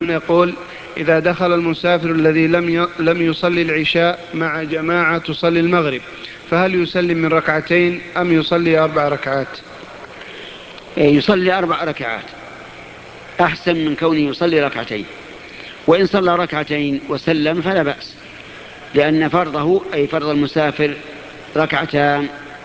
يقول: إذا دخل المسافر الذي لم يصلي العشاء مع جماعة تصلي المغرب، فهل يسلم من ركعتين أم يصلي 4 ركعات؟ يصلي 4 ركعات أحسن من كونه يصلي ركعتين، وإن صلى ركعتين وسلم فلا بأس، لأن فرضه أي فرض المسافر ركعتان،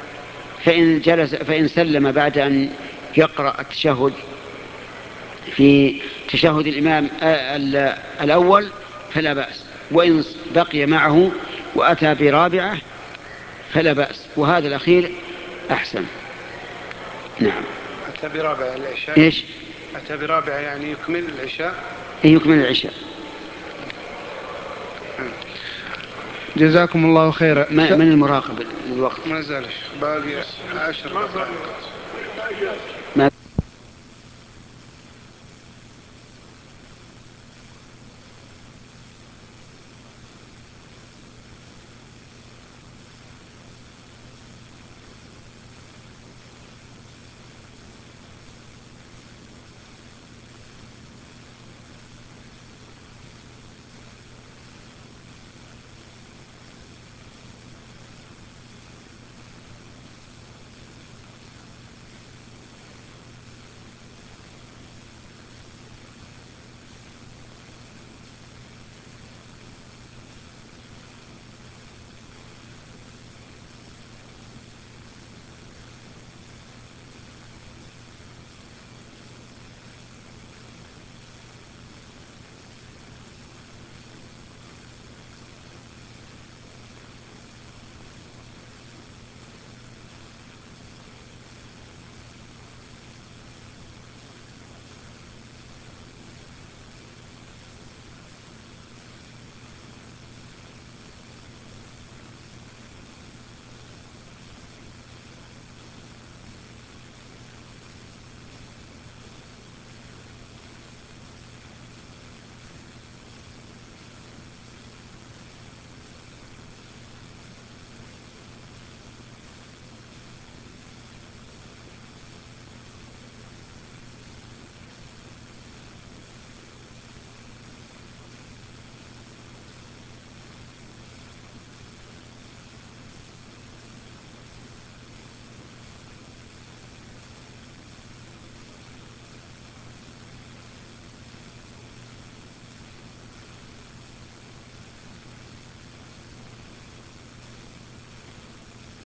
فإن سلم بعد أن يقرأ التشهد في تشهد الإمام الأول فلا بأس، وإن بقي معه وأتى برابعة فلا بأس، وهذا الأخير أحسن. نعم. أتى برابعة العشاء؟ إيش؟ أتى برابعة يعني يكمل العشاء؟ يكمل العشاء. جزاكم الله خيرا. من المراقب الوقت؟ ما زال باقي 10 دقائق.